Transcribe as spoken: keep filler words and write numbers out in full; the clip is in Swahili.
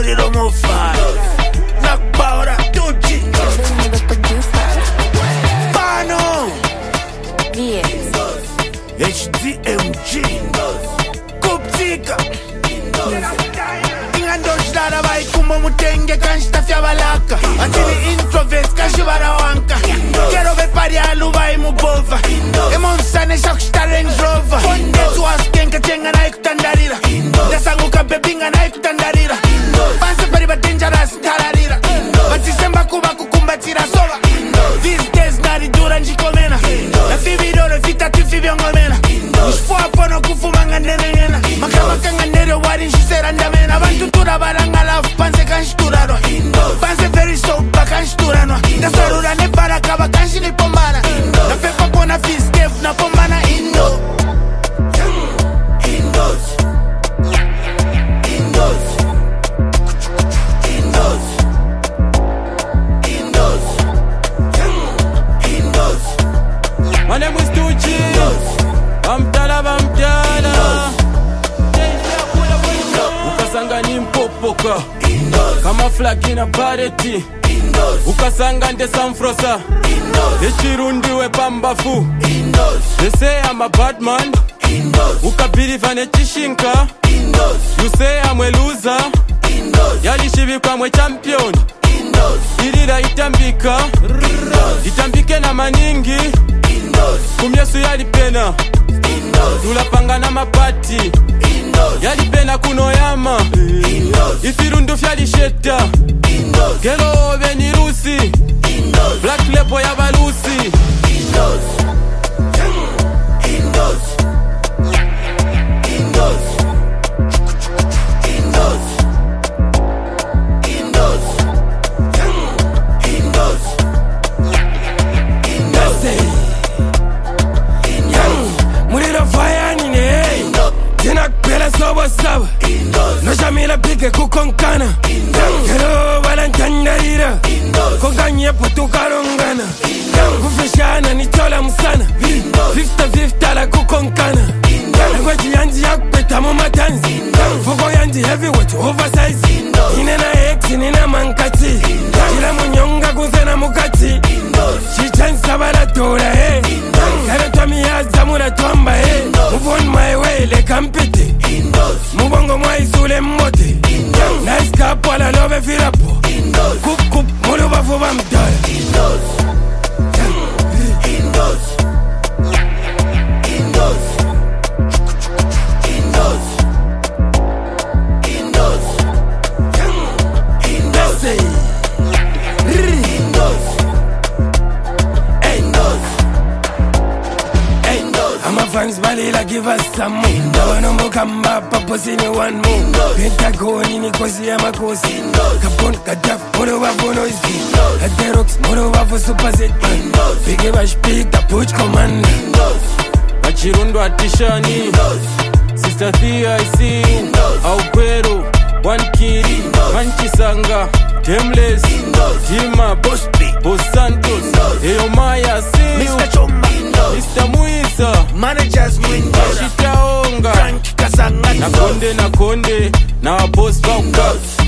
Muriro Mofai Nakbaura Tucci Pano H D M G Kuptika Ingandoshdara Vaikumba Mutenge Kanshta Fyabalaka Antini introvert Kashibara Wanka Kero Bepari Alubai Mubova Emonsane Shakshta Range Rover Fondetu Askenka Chenga na ikutandarira Dasanguka Bebinga na ikutandarira Panse Pariba Dangerous Tararira Batisemba Kuba Kukumbatira Sova These days Nari Dura Njikomena Na Fibidoro Fita Tifibiongo Ushfuapono kufumanga nene nena Makamaka ngandere wari nshisera ndamena Bantutura baranga love panse kanshturano Panse very soap kanshturano Dasarura ne baraka bakanshi ni pombana Na pepa pona fiskef na pombana Indo Indos Indos Indos Indos Indos My name is Tucci Bamtala bamtala Ukasanga ni mpopoka Kama flag ina pareti Ukasanga nde samfrosa Echirundi we pambafu They say I'm a bad man Ukabiriva ne chishinka You say I'm a loser Yalishibikwa mwe champion Irira itambika Itambike na maningi Kumyesu yalipena Tulapanga na mapati Yalipena kunoyama Ifirundu fyalisheta Gelo veni rusi Black lepo ya balusi Indos Indos Indos Indos Indos Indos Muriro fire nine Tina kwela sobo saba No shamila pike kukonkana Kero balantandarira Konganye putu karongana Kufishana ni tola musana Fifta fifta la kukonkana Ngwechi yanji yakpeta mumatanzi Fuko yanji heavyweight oversize Inena X nina mankati Kila munyonga kunzena mukati Chichansa bala tola eh Kero tomiyaza mula tomba eh Move on my way le kampiti Mubongo mwa isule mmote Nice cap wala love firapo Kup kup mulu bafu bamdala Indos Indos Indos Indos Indos Indos Indos Indos I'm a fans balila give us some more Dawana mukamba paposi ni one more Pentagoni ni kosi ya makosi Kapon kadaf moro wafono isi Aterox moro wafo super set Pige bash pick the push commander Machirundo atishani Sister Thea I see you Augero One Kiri Manchisanga Timeless Jima Boss B Boss Santos Eyo Maya see you Mister Chomba Mister Muisa Managers Mwindera Shitaonga Frank Kasanga Nakonde nakonde Na boss Baukat